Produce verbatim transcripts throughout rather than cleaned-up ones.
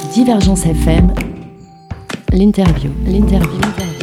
Divergence F M, l'interview, l'interview.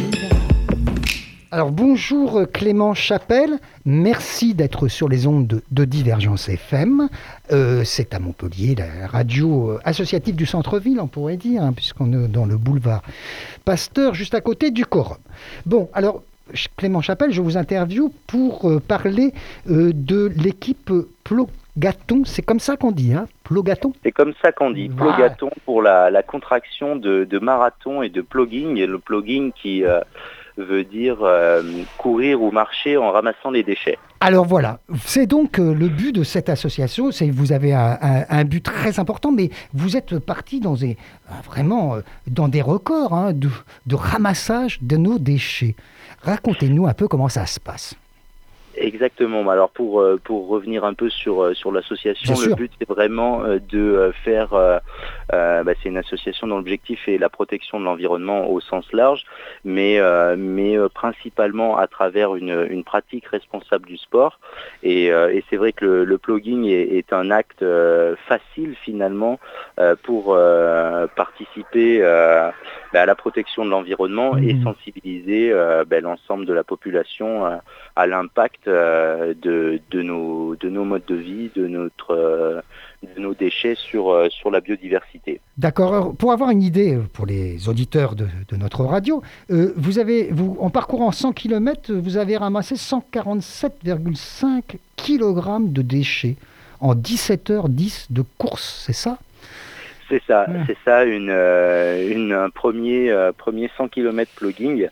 Alors bonjour Clément Chapelle, merci d'être sur les ondes de, de Divergence F M. Euh, c'est à Montpellier, la radio associative du centre-ville, on pourrait dire, hein, puisqu'on est dans le boulevard Pasteur, juste à côté du Corum. Bon, alors Clément Chapelle, je vous interviewe pour euh, parler euh, de l'équipe Plogaton, c'est comme ça qu'on dit, hein, Plogaton. C'est comme ça qu'on dit, Voilà. Plogaton pour la, la contraction de, de marathon et de plogging, et le plogging qui euh, veut dire euh, courir ou marcher en ramassant les déchets. Alors voilà, c'est donc euh, le but de cette association, c'est vous avez un, un, un but très important, mais vous êtes parti dans des, vraiment euh, dans des records hein, de, de ramassage de nos déchets. Racontez-nous un peu comment ça se passe. Exactement. Alors pour pour revenir un peu sur sur l'association, Bien le sûr. but c'est vraiment de faire. Euh, euh, bah, c'est une association dont l'objectif est la protection de l'environnement au sens large, mais euh, mais euh, principalement à travers une une pratique responsable du sport. Et, euh, et c'est vrai que le, le plogging est, est un acte euh, facile finalement euh, pour euh, participer euh, bah, à la protection de l'environnement Mmh. et sensibiliser euh, bah, l'ensemble de la population euh, à l'impact euh, de, de, nos, de nos modes de vie, de, notre, euh, de nos déchets sur, euh, sur la biodiversité. D'accord. Alors, pour avoir une idée, pour les auditeurs de, de notre radio, euh, vous avez, vous, en parcourant cent kilomètres, vous avez ramassé cent quarante-sept virgule cinq kilogrammes de déchets en dix-sept heures dix de course, c'est ça ? C'est ça, Ouais. c'est ça, une, euh, une, un premier, euh, premier cent kilomètres plogging,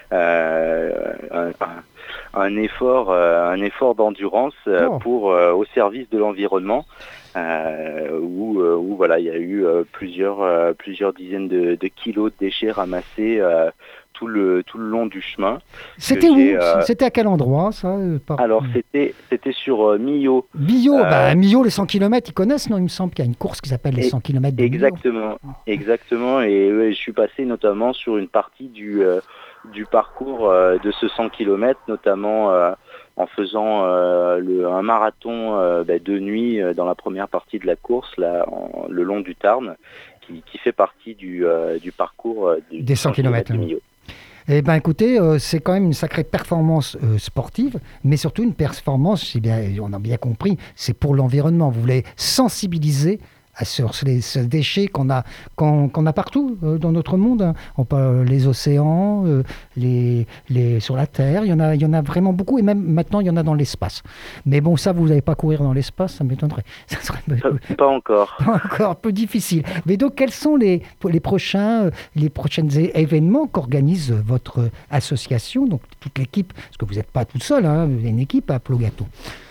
euh, un, un effort, euh, un effort d'endurance euh, Oh. pour euh, au service de l'environnement, euh, où, euh, où voilà, il y a eu euh, plusieurs, euh, plusieurs dizaines de, de kilos de déchets ramassés euh, tout le tout le long du chemin. C'était que où j'ai, euh, C'était à quel endroit, ça euh, par- Alors c'était c'était sur euh, Millau. Millau, Euh, bah, Millau, les cent kilomètres, ils connaissent, non? Il me semble qu'il y a une course qui s'appelle les Et- cent kilomètres de Millau. Exactement, exactement. Et ouais, je suis passé notamment sur une partie du euh, du parcours euh, de ce cent kilomètres, notamment euh, en faisant euh, le, un marathon euh, bah, de nuit euh, dans la première partie de la course, là, en, le long du Tarn, qui, qui fait partie du euh, du parcours euh, du, Des cent kilomètres, de hein. Millau. Eh bien, écoutez, euh, c'est quand même une sacrée performance euh, sportive, mais surtout une performance, c'est bien, on a bien compris, c'est pour l'environnement. Vous voulez sensibiliser à sur les, ces déchets qu'on a, qu'on, qu'on a partout euh, dans notre monde. Hein. On parle les océans, euh, les, les, sur la Terre, il y, en a, il y en a vraiment beaucoup, et même maintenant, il y en a dans l'espace. Mais bon, ça, vous n'allez pas courir dans l'espace, ça m'étonnerait. Ça serait Pas, pas encore. encore un peu difficile. Mais donc, quels sont les, les, prochains, les prochains événements qu'organise votre association, donc toute l'équipe, parce que vous n'êtes pas tout seul, hein, vous avez une équipe à Plogaton.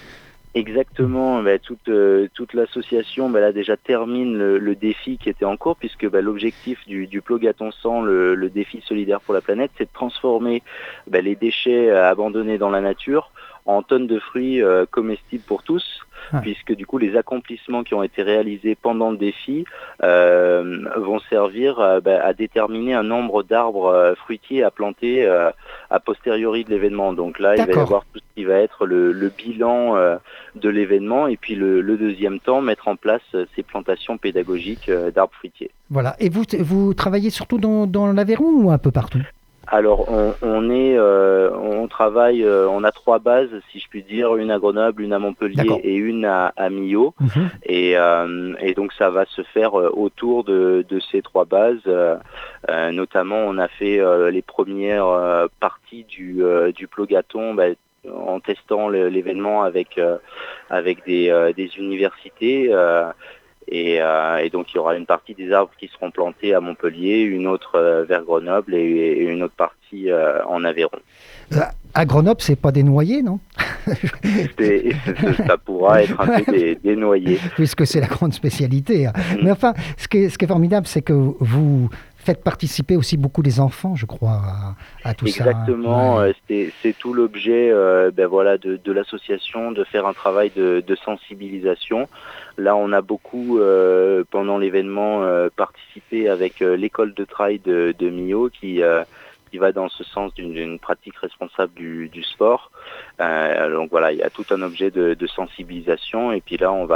Exactement, bah, toute, euh, toute l'association bah, là, déjà termine le, le défi qui était en cours, puisque bah, l'objectif du, du Plogaton cent, le, le défi solidaire pour la planète, c'est de transformer bah, les déchets euh, abandonnés dans la nature en tonnes de fruits euh, comestibles pour tous, Ouais. puisque du coup les accomplissements qui ont été réalisés pendant le défi euh, vont servir euh, bah, à déterminer un nombre d'arbres euh, fruitiers à planter euh, a posteriori de l'événement. Donc là, il va y D'accord. avoir tout ce qui va être le, le bilan euh, de l'événement, et puis le, le deuxième temps, mettre en place euh, ces plantations pédagogiques euh, d'arbres fruitiers. Voilà. Et vous, vous travaillez surtout dans, dans l'Aveyron ou un peu partout? Alors on, on est, euh, on travaille, euh, on a trois bases, si je puis dire, une à Grenoble, une à Montpellier D'accord. et une à, à Millau. Mhm. Et, euh, et donc ça va se faire euh, autour de, de ces trois bases. Euh, euh, notamment, on a fait euh, les premières euh, parties du, euh, du Plogaton, bah, en testant le, l'événement avec euh, avec des, euh, des universités. Euh, Et, euh, et donc il y aura une partie des arbres qui seront plantés à Montpellier, une autre euh, vers Grenoble et, et une autre partie euh, en Aveyron. Euh, à Grenoble, c'est pas des noyers, non? Et, et ça, ça pourra être un peu des, des noyers. Puisque c'est la grande spécialité. Hein. Mm. Mais enfin, ce qui est, ce qui est formidable, c'est que vous faites participer aussi beaucoup les enfants, je crois, à, à tout Exactement, ça. euh, c'est, c'est tout l'objet euh, ben voilà, de, de l'association, de faire un travail de, de sensibilisation. Là, on a beaucoup, euh, pendant l'événement, euh, participé avec euh, l'école de trail de, de Millau, qui, euh, qui va dans ce sens d'une, d'une pratique responsable du, du sport. Euh, donc voilà, il y a tout un objet de, de sensibilisation, et puis là, on va...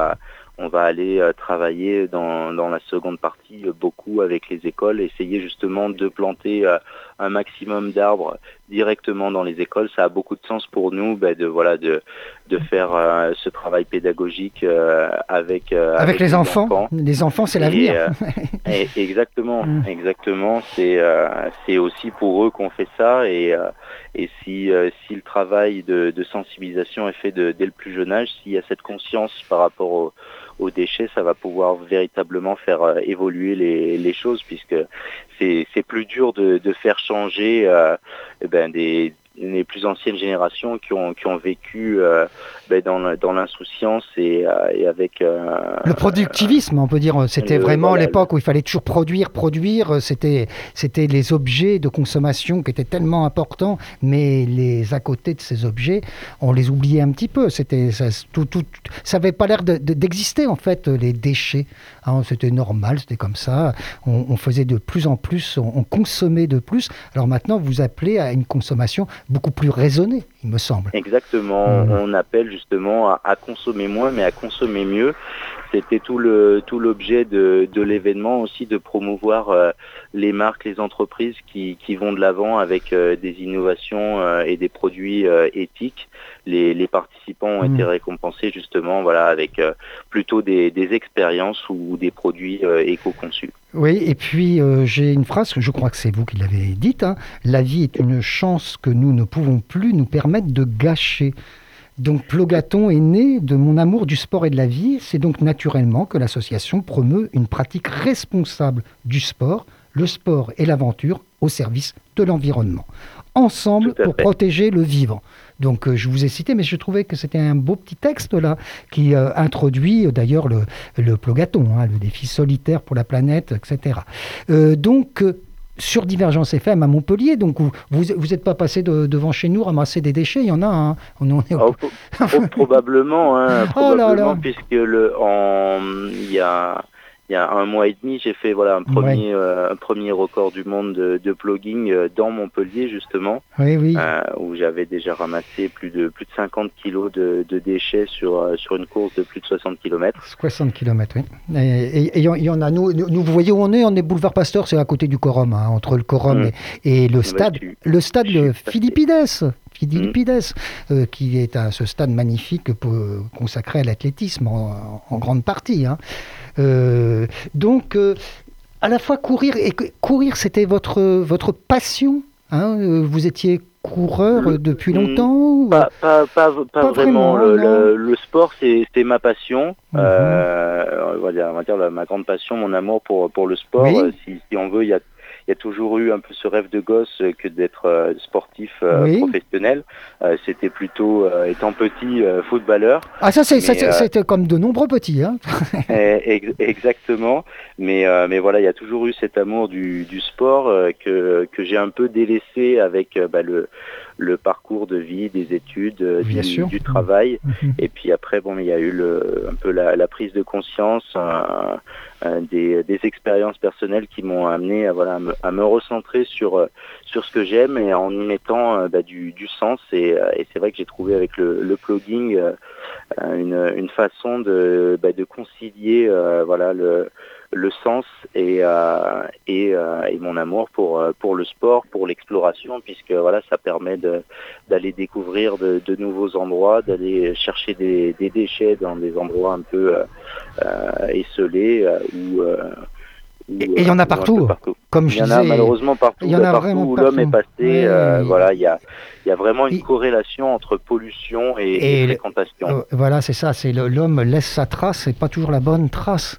on va aller euh, travailler dans, dans la seconde partie euh, beaucoup avec les écoles, essayer justement de planter euh, un maximum d'arbres directement dans les écoles. Ça a beaucoup de sens pour nous ben, de voilà de de faire euh, ce travail pédagogique euh, avec, euh, avec avec les, les enfants. enfants. Les enfants, c'est l'avenir. Euh, et, exactement, exactement. C'est euh, c'est aussi pour eux qu'on fait ça et euh, et si euh, si le travail de, de sensibilisation est fait de, dès le plus jeune âge, s'il y a cette conscience par rapport au aux déchets, ça va pouvoir véritablement faire euh, évoluer les, les choses, puisque c'est, c'est plus dur de, de faire changer euh, eh ben, des, les plus anciennes générations qui ont, qui ont vécu euh, ben, dans, dans l'insouciance et, euh, et avec... Euh, le productivisme, on peut dire, c'était le, vraiment voilà, l'époque où il fallait toujours produire, produire, c'était, c'était les objets de consommation qui étaient tellement importants, mais les à côté de ces objets, on les oubliait un petit peu, c'était, ça, tout, tout, ça avait pas l'air de, de, d'exister en fait, les déchets, hein, c'était normal, c'était comme ça, on, on faisait de plus en plus, on, on consommait de plus, alors maintenant vous appelez à une consommation beaucoup plus raisonnée, il me semble. Exactement, mmh. On appelle justement à, à consommer moins, mais à consommer mieux. C'était tout le tout l'objet de, de l'événement aussi, de promouvoir euh, les marques, les entreprises qui, qui vont de l'avant avec euh, des innovations euh, et des produits euh, éthiques. Les, les participants ont mmh. été récompensés justement voilà, avec euh, plutôt des, des expériences ou des produits euh, éco-conçus. Oui, et puis euh, j'ai une phrase, je crois que c'est vous qui l'avez dite, hein, la vie est une chance que nous ne pouvons plus nous permettre de gâcher. Donc Plogaton est né de mon amour du sport et de la vie, c'est donc naturellement que l'association promeut une pratique responsable du sport, le sport et l'aventure au service de l'environnement. Ensemble pour fait. protéger le vivant. Donc euh, je vous ai cité, mais je trouvais que c'était un beau petit texte là, qui euh, introduit euh, d'ailleurs le, le Plogaton, hein, le défi solitaire pour la planète, et cetera. Euh, donc euh, sur Divergence F M à Montpellier, donc vous vous n'êtes pas passé de, devant chez nous ramasser des déchets, il y en a, hein. on, on est... oh, oh, probablement, hein, probablement, oh là là. Puisque le, en, il y a... Il y a un mois et demi, j'ai fait voilà un premier, ouais. euh, un premier record du monde de, de plogging euh, dans Montpellier justement, oui, oui. Euh, où j'avais déjà ramassé plus de plus de cinquante kilos de, de déchets sur euh, sur une course de plus de soixante kilomètres. soixante kilomètres, oui. Et il y, y en a nous, nous, vous voyez où on est, on est boulevard Pasteur, c'est à côté du Corum, hein, entre le Corum mmh. et, et le stade, bah, je, le stade le Philippides. Philippides, mmh. euh, qui est à ce stade magnifique pour, consacré à l'athlétisme en, en grande partie. Hein. Euh, donc, euh, à la fois courir, et courir, c'était votre, votre passion, hein, vous étiez coureur le, depuis longtemps Pas, pas, pas, pas, pas vraiment, vraiment le, le, le sport c'est, c'est ma passion, mmh. euh, on va dire, on va dire la, ma grande passion, mon amour pour, pour le sport, oui. euh, si, si on veut, il y a Il y a toujours eu un peu ce rêve de gosse que d'être euh, sportif euh, oui. professionnel. Euh, c'était plutôt, euh, étant petit, euh, footballeur. Ah ça, c'est, mais, ça, euh, c'était comme de nombreux petits. Hein. ex- exactement. Mais, euh, mais voilà, il y a toujours eu cet amour du, du sport euh, que, que j'ai un peu délaissé avec euh, bah, le, le parcours de vie, des études, euh, du, du travail. Mmh. Et puis après, bon, il y a eu le, un peu la, la prise de conscience, euh, euh, des, des expériences personnelles qui m'ont amené à, voilà, à, me, à me recentrer sur, euh, sur ce que j'aime et en y mettant euh, bah, du, du sens. Et, euh, et c'est vrai que j'ai trouvé avec le, le plogging euh, une, une façon de, bah, de concilier euh, voilà, le, le sens et, euh, et, euh, et mon amour pour, pour le sport, pour l'exploration, puisque voilà, ça permet de, d'aller découvrir de, de nouveaux endroits, d'aller chercher des, des déchets dans des endroits un peu euh, euh, esselés euh, où, euh, Et il y en a partout, partout. Comme je il y en disais, a malheureusement partout, il y en a partout où l'homme est passé. Oui, euh, oui. Voilà, il y a, il y a vraiment une il... corrélation entre pollution et, et, et fréquentation. Euh, voilà, c'est ça. C'est le, l'homme laisse sa trace, et pas toujours la bonne trace.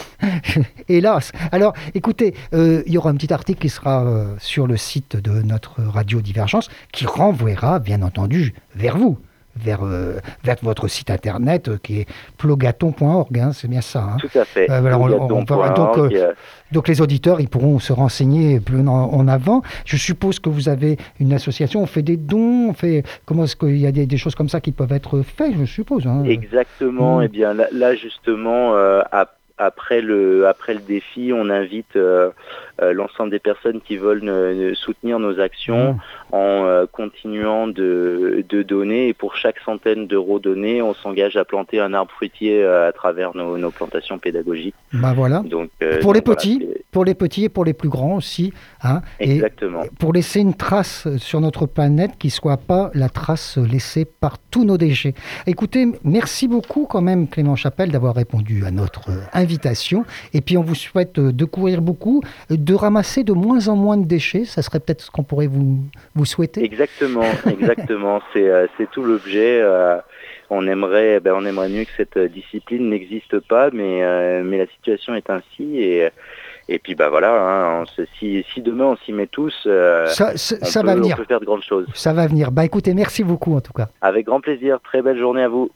Hélas. Alors, écoutez, euh, il y aura un petit article qui sera euh, sur le site de notre radio Divergence, qui renvoiera, bien entendu, vers vous. Vers, euh, vers votre site internet euh, qui est plogaton point org, hein, c'est bien ça. Hein. Tout à fait. Euh, alors, on, on, on, donc, euh, euh... donc les auditeurs, ils pourront se renseigner plus en, en avant. Je suppose que vous avez une association, on fait des dons, on fait comment est-ce qu'il y a des, des choses comme ça qui peuvent être faites, je suppose. Hein. Exactement. Mmh. Et eh bien là, là justement, euh, à après le, après le défi, on invite euh, euh, l'ensemble des personnes qui veulent ne, ne soutenir nos actions mmh. en euh, continuant de, de donner. Et pour chaque centaine d'euros donnés, on s'engage à planter un arbre fruitier euh, à travers nos, nos plantations pédagogiques. Bah voilà. Donc, euh, pour donc les petits, voilà, pour les petits et pour les plus grands aussi. Hein, exactement. Et pour laisser une trace sur notre planète qui ne soit pas la trace laissée par tous nos déchets. Écoutez, merci beaucoup quand même Clément Chapelle d'avoir répondu à notre invitation. Et puis on vous souhaite de courir beaucoup, de ramasser de moins en moins de déchets. Ça serait peut-être ce qu'on pourrait vous, vous souhaiter. Exactement, exactement. c'est, euh, c'est tout l'objet. Euh, on aimerait, ben, on aimerait mieux que cette discipline n'existe pas, mais, euh, mais la situation est ainsi. Et, et puis bah voilà, hein, on se, si, si demain on s'y met tous, euh, ça, ça, on, ça peut, va venir. on peut faire de grandes choses. Ça va venir. Bah écoutez, merci beaucoup en tout cas. Avec grand plaisir. Très belle journée à vous.